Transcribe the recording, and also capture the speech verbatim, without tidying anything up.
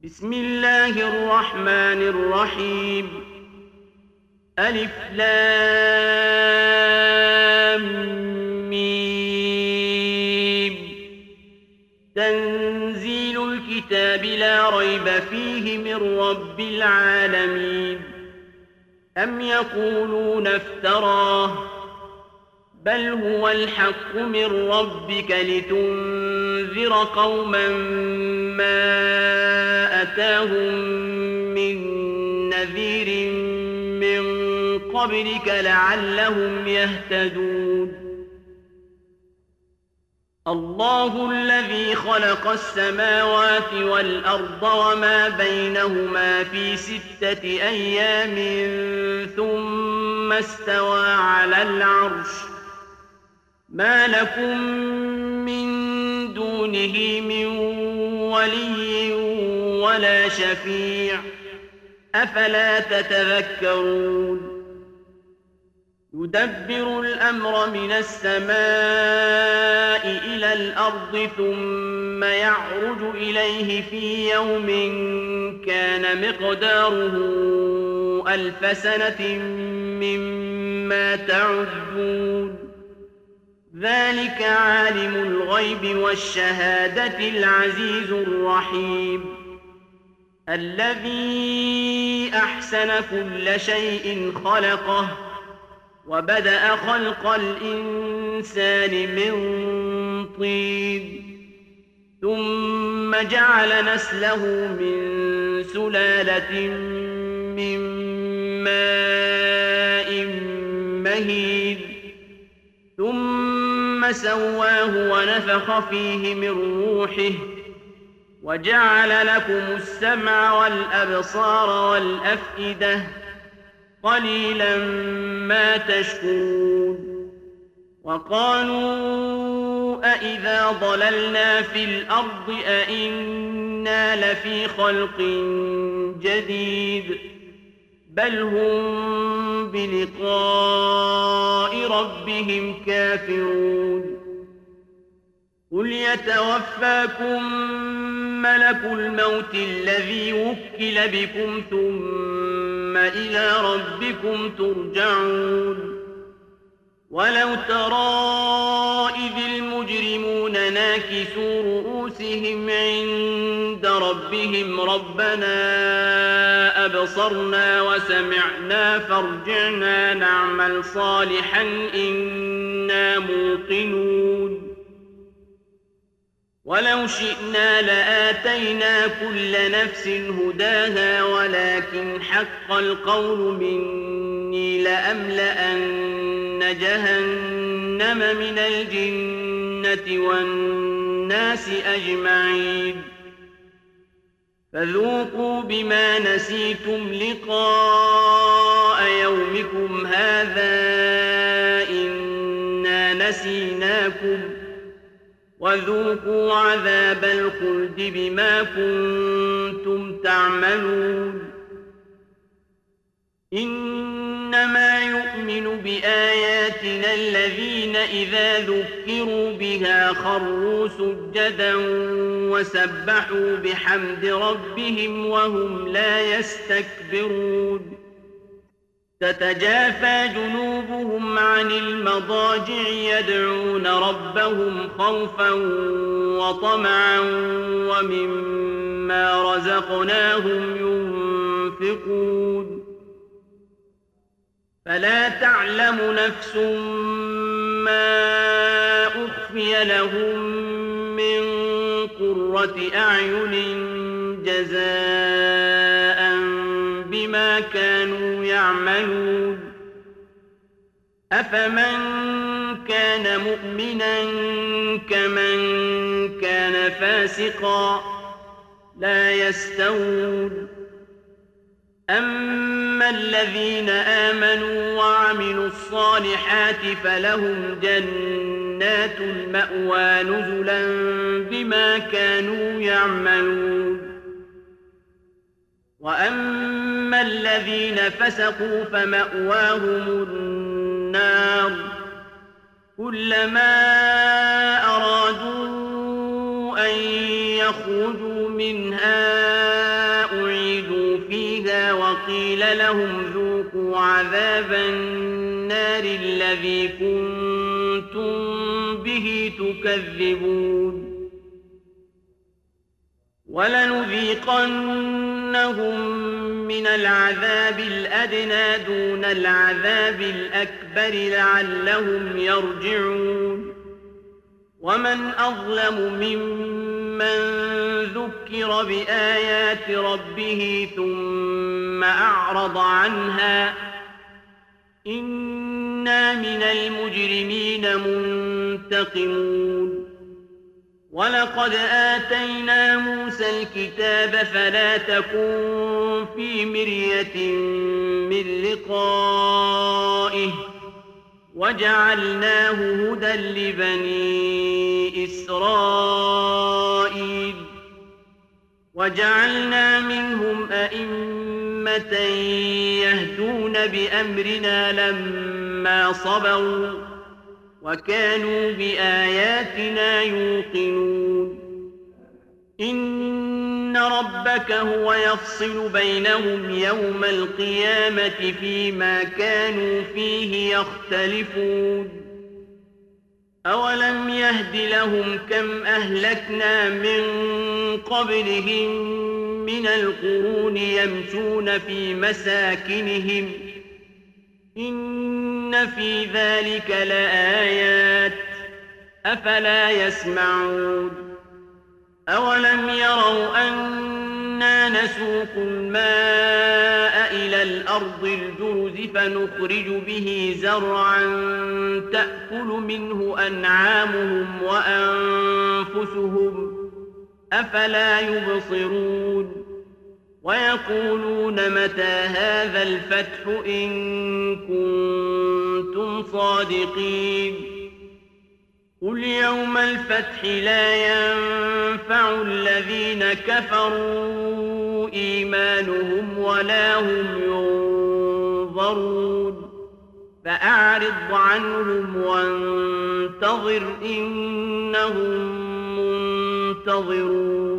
بسم الله الرحمن الرحيم. ألف لام ميم. تنزيل الكتاب لا ريب فيه من رب العالمين. أم يقولون افتراه بل هو الحق من ربك لتنذر قوما ما أتاهم من نذير من قبلك لعلهم يهتدون. الله الذي خلق السماوات والأرض وما بينهما في ستة أيام ثم استوى على العرش ما لكم من دونه من ولي ولا شفيع أفلا تتذكرون. يدبر الأمر من السماء إلى الأرض ثم يعرج إليه في يوم كان مقداره ألف سنة مما تعدون. ذلك عالم الغيب والشهادة العزيز الرحيم الذي أحسن كل شيء خلقه وبدأ خلق الإنسان من طين ثم جعل نسله من سلالة من ماء مهين ثم سواه ونفخ فيه من روحه وجعل لكم السمع والأبصار والأفئدة قليلا ما تشكرون. وقالوا أإذا ضللنا في الأرض أإنا لفي خلق جديد بل هم بلقاء ربهم كافرون. قل يتوفاكم ملك الموت الذي وكل بكم ثم إلى ربكم ترجعون. ولو ترى إذ المجرمون ناكسوا رؤوسهم عند ربهم ربنا أبصرنا وسمعنا فارجعنا نعمل صالحا إنا موقنون. ولو شئنا لآتينا كل نفس هداها ولكن حق القول مني لأملأن جهنم من الجنة والناس أجمعين. فذوقوا بما نسيتم لقاء يومكم هذا إنا نسيناكم وذوقوا عذاب الخلد بما كنتم تعملون. إنما يؤمن بآياتنا الذين إذا ذكروا بها خروا سجدا وسبحوا بحمد ربهم وهم لا يستكبرون. تتجافى جنوبهم عن المضاجع يدعون ربهم خوفا وطمعا ومما رزقناهم ينفقون. فلا تعلم نفس ما أخفي لهم من قرة أعين جزاء بما كانوا يعملون. أفمن كان مؤمنا كمن كان فاسقا لا يستوون. أما الذين آمنوا وعملوا الصالحات فلهم جنات المأوى نزلا بما كانوا يعملون. وأما الذين فسقوا فمأواهم النار كلما أرادوا أن يخرجوا منها وقيل لهم ذوقوا عذاب النار الذي كنتم به تكذبون ولنذيقنهم من العذاب الأدنى دون العذاب الأكبر لعلهم يرجعون ومن أظلم ممن ذكر بآيات ربه ثم أعرض عنها إنا من المجرمين منتقمون ولقد آتينا موسى الكتاب فلا تكن في مرية من لقائه وجعلناه هدى لبني إسرائيل وجعلنا منهم أئمة يهدون بأمرنا لما صبروا وكانوا بآياتنا يوقنون إن ربك هو يفصل بينهم يوم القيامة فيما كانوا فيه يختلفون أولم يهد لهم كم أهلكنا من قبلهم من القرون يمشون في مساكنهم إن في ذلك لآيات أفلا يسمعون أولم يروا أنا نسوق الماء إلى الأرض الجرز فنخرج به زرعا تأكل منه أنعامهم وأنفسهم أفلا يبصرون ويقولون متى هذا الفتح إن كنتم صادقين قل يوم الفتح لا ينفع الذين كفروا إيمانهم ولا هم ينظرون فأعرض عنهم وانتظر إنهم منتظرون